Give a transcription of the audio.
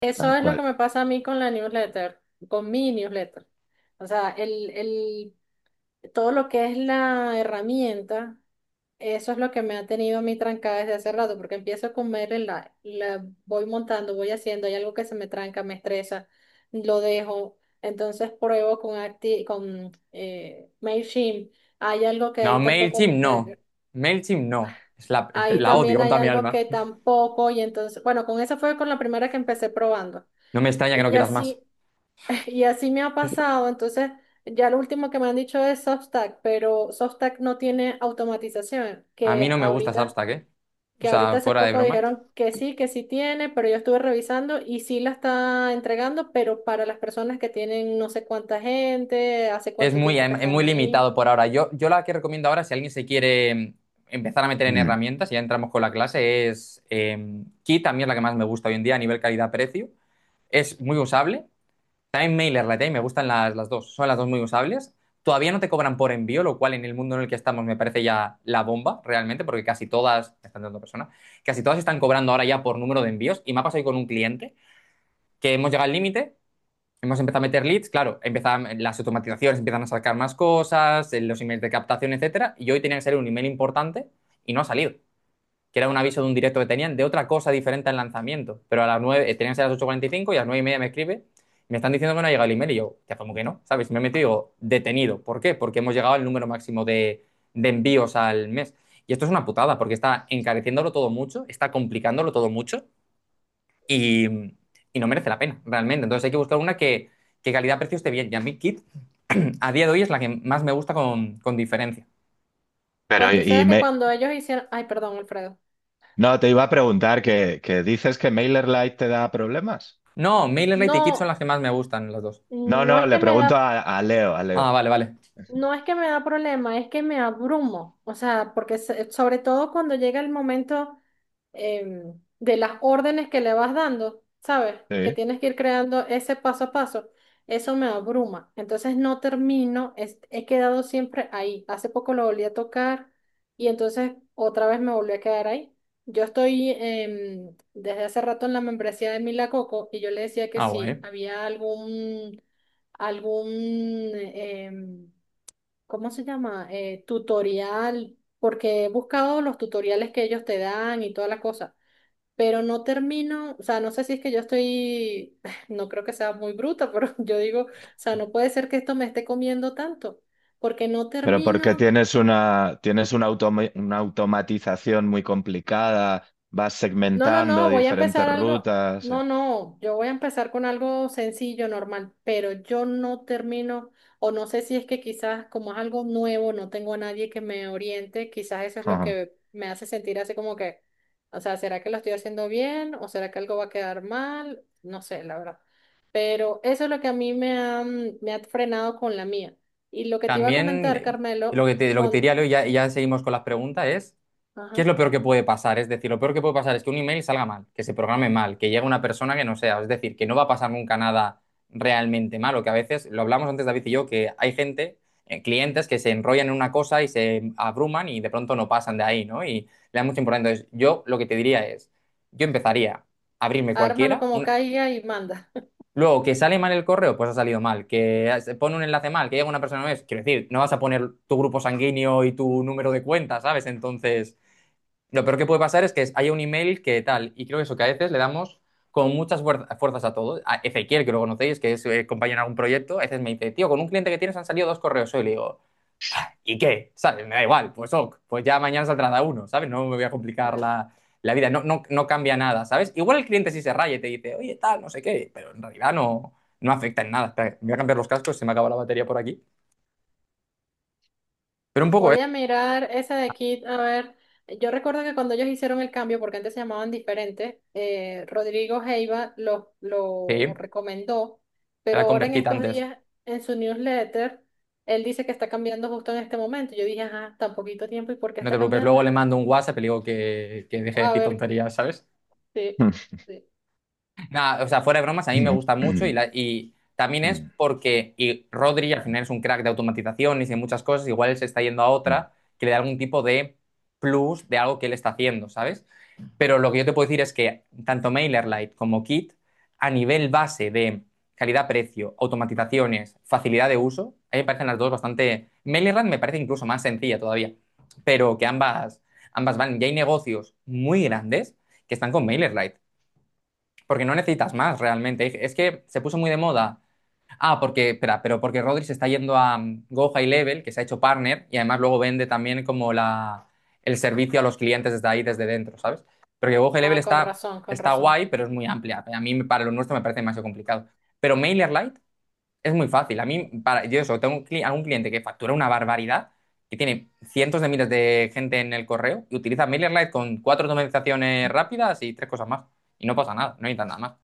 Eso tal es lo que cual. me pasa a mí con la newsletter, con mi newsletter. O sea, todo lo que es la herramienta, eso es lo que me ha tenido a mí trancada desde hace rato, porque empiezo con Mail la voy montando, voy haciendo, hay algo que se me tranca, me estresa, lo dejo, entonces pruebo con MailChimp, hay algo que No, ahí tampoco MailChimp no. me, MailChimp no. Es la, ahí la odio también con hay toda mi algo alma. que tampoco, y entonces, bueno, con esa fue con la primera que empecé probando. No me extraña que no Y quieras más. así, y así me ha pasado, entonces ya lo último que me han dicho es Substack, pero Substack no tiene automatización, A mí no me gusta Substack, ¿eh? O que sea, ahorita hace fuera de poco broma. dijeron que sí tiene, pero yo estuve revisando y sí la está entregando, pero para las personas que tienen no sé cuánta gente, hace Es cuánto muy, tiempo que es están muy ahí. limitado por ahora. Yo la que recomiendo ahora, si alguien se quiere empezar a meter en Ujú. herramientas, y ya entramos con la clase, es Kit, a mí es la que más me gusta hoy en día a nivel calidad-precio. Es muy usable. También MailerLite, me gustan las dos. Son las dos muy usables. Todavía no te cobran por envío, lo cual en el mundo en el que estamos me parece ya la bomba, realmente, porque casi todas, me están dando personas, casi todas están cobrando ahora ya por número de envíos. Y me ha pasado ahí con un cliente que hemos llegado al límite. Hemos empezado a meter leads, claro, empiezan las automatizaciones, empiezan a sacar más cosas, los emails de captación, etcétera, y hoy tenía que salir un email importante y no ha salido, que era un aviso de un directo que tenían de otra cosa diferente al lanzamiento, pero a las 9, tenían que ser a las 8:45 y a las 9:30 me escribe, me están diciendo que no ha llegado el email y yo, ya como que no, ¿sabes? Me he metido y digo, detenido, ¿por qué? Porque hemos llegado al número máximo de envíos al mes. Y esto es una putada, porque está encareciéndolo todo mucho, está complicándolo todo mucho y, y no merece la pena, realmente. Entonces hay que buscar una que calidad-precio esté bien. Y a mí Kit, a día de hoy, es la que más me gusta con diferencia. Pues Pero, tú sabes que cuando ellos hicieron, ay, perdón, Alfredo. no, te iba a preguntar que dices que MailerLite te da problemas. N- No, MailerLite y Kit son No, las que más me gustan, las dos. no es Le que me pregunto da a Leo, a Ah, Leo. No, vale, vale. no es que me da problema, es que me abrumo. O sea, porque sobre todo cuando llega el momento de las órdenes que le vas dando, ¿sabes? Que Sí. tienes que ir creando ese paso a paso, eso me abruma. Entonces no termino, he quedado siempre ahí. Hace poco lo volví a tocar y entonces otra vez me volví a quedar ahí. Yo estoy desde hace rato en la membresía de Mila Coco y yo le decía que Ah, si guay. había algún ¿cómo se llama? Tutorial, porque he buscado los tutoriales que ellos te dan y toda la cosa, pero no termino, o sea, no sé si es que yo estoy, no creo que sea muy bruta, pero yo digo, o sea, no puede ser que esto me esté comiendo tanto, porque no Pero porque termino. tienes una automatización muy complicada, vas No, no, segmentando no, voy a diferentes empezar algo. rutas. No, no, yo voy a empezar con algo sencillo, normal, pero yo no termino, o no sé si es que quizás como es algo nuevo, no tengo a nadie que me oriente, quizás eso es lo Ajá. que me hace sentir así como que, o sea, ¿será que lo estoy haciendo bien o será que algo va a quedar mal? No sé, la verdad. Pero eso es lo que a mí me ha frenado con la mía. Y lo que te iba a También, comentar, Carmelo, lo que te con... diría, Leo, y ya seguimos con las preguntas, es, ¿qué es Ajá. lo peor que puede pasar? Es decir, lo peor que puede pasar es que un email salga mal, que se programe mal, que llegue una persona que no sea. Es decir, que no va a pasar nunca nada realmente malo, que a veces, lo hablamos antes David y yo, que hay gente, clientes que se enrollan en una cosa y se abruman y de pronto no pasan de ahí, ¿no? Y le dan mucha importancia. Entonces, yo lo que te diría es, yo empezaría a abrirme Ármalo cualquiera, como caiga y manda. luego, que sale mal el correo, pues ha salido mal. Que se pone un enlace mal, que llega una persona no es. Quiero decir, no vas a poner tu grupo sanguíneo y tu número de cuenta, ¿sabes? Entonces, lo peor que puede pasar es que haya un email que tal. Y creo que eso, que a veces le damos con muchas fuerzas a todo. A Ezequiel, que lo conocéis, que es compañero en algún proyecto, a veces me dice, tío, con un cliente que tienes han salido dos correos hoy. Le digo, ¿y qué? ¿Sabes? Me da igual, pues ok, pues ya mañana saldrá da uno, ¿sabes? No me voy a complicar la vida, no cambia nada, ¿sabes? Igual el cliente sí se raya y te dice, oye, tal, no sé qué, pero en realidad no afecta en nada. Espera, voy a cambiar los cascos, se me acaba la batería por aquí. Pero un poco Voy a mirar esa de Kit, a ver. Yo recuerdo que cuando ellos hicieron el cambio, porque antes se llamaban diferente, Rodrigo Heiva lo sí, recomendó, pero era ahora en convertir estos antes. días en su newsletter, él dice que está cambiando justo en este momento. Yo dije, ajá, tan poquito tiempo, ¿y por qué No te está preocupes, cambiando? luego le mando un WhatsApp y le digo que deje de A decir ver, tonterías, ¿sabes? sí, sí. Nada, o sea, fuera de bromas, a mí me gusta mucho y también es porque y Rodri al final es un crack de automatización y de muchas cosas, igual él se está yendo a otra que le da algún tipo de plus de algo que él está haciendo, ¿sabes? Pero lo que yo te puedo decir es que tanto MailerLite como Kit a nivel base de calidad-precio, automatizaciones, facilidad de uso, a mí me parecen las dos bastante... MailerLite me parece incluso más sencilla todavía, pero que ambas van. Y hay negocios muy grandes que están con MailerLite, porque no necesitas más realmente. Es que se puso muy de moda. Ah, porque, espera, pero porque Rodri se está yendo a Go High Level, que se ha hecho partner, y además luego vende también como el servicio a los clientes desde ahí, desde dentro, ¿sabes? Porque Go High Level Ah, con está, razón, con está razón. guay, pero es muy amplia. A mí, para lo nuestro, me parece demasiado complicado. Pero MailerLite es muy fácil. A mí, yo eso, tengo algún cliente que factura una barbaridad, que tiene cientos de miles de gente en el correo, y utiliza MailerLite con 4 automatizaciones rápidas y 3 cosas más. Y no pasa nada, no necesitas nada más.